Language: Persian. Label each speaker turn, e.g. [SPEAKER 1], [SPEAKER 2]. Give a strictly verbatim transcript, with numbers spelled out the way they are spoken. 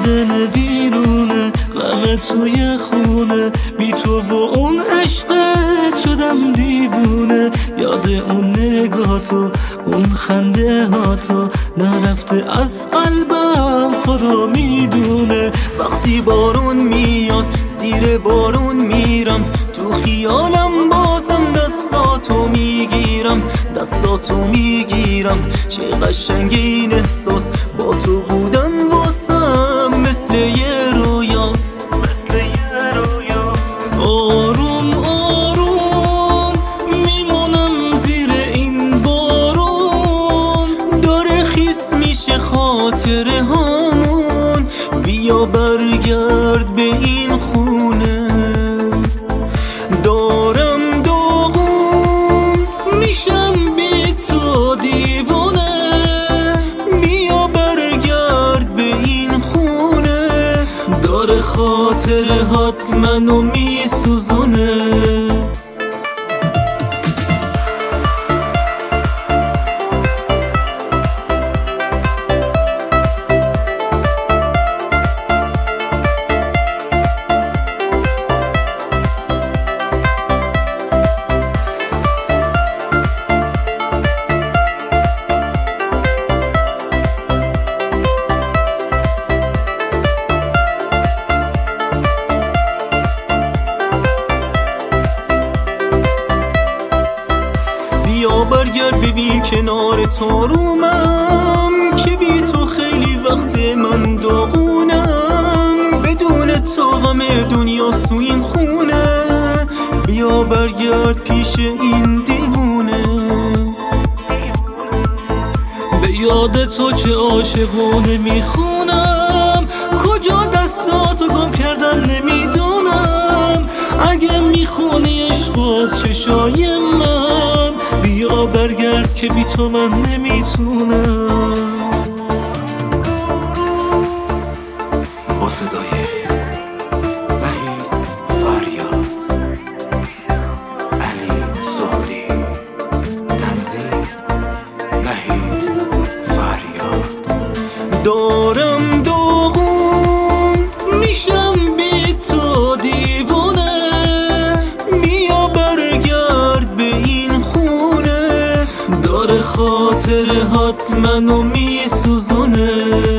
[SPEAKER 1] دل ویرونه، غم توی خونه، بی تو و اون عشقت شدم دیوونه. یاد اون نگاهتو، اون خنده هاتو نرفته از قلبم، خدا میدونه.
[SPEAKER 2] وقتی بارون میاد زیر بارون میرم، تو خیالم بازم دستاتو میگیرم، دستاتو میگیرم. چه قشنگ این احساس با تو بودن واسم، مثل یه رویاست.
[SPEAKER 1] آروم آروم میمونم زیر این بارون،
[SPEAKER 2] داره خیس میشه خاطره هامون. بیا برگرد به این خونه، دارم داغون میشم بی تو دیوونه. بیا برگرد به این خونه، داره خاطره هات منو میسوزونه.
[SPEAKER 1] بیا برگرد ببین کنار تو رومم، که بی تو خیلی وقت من داغونم. بدون تو غم دنیا تو این خونه، بیا برگرد پیش این دیوونه. به یاد تو که عاشقونه میخونم، کجا دستاتو گم کردم نمیدونم. اگه میخونی عشق از چشای من، بیا برگرد که بی تو من نمیتونم.
[SPEAKER 3] با صدای وحید فریاد، علی زهدی، تنظیم وحید فریاد.
[SPEAKER 1] دارم داغون میشم بی تو دیوونه، بیا برگرد به این خونه، داره خاطره هات منو میسوزونه.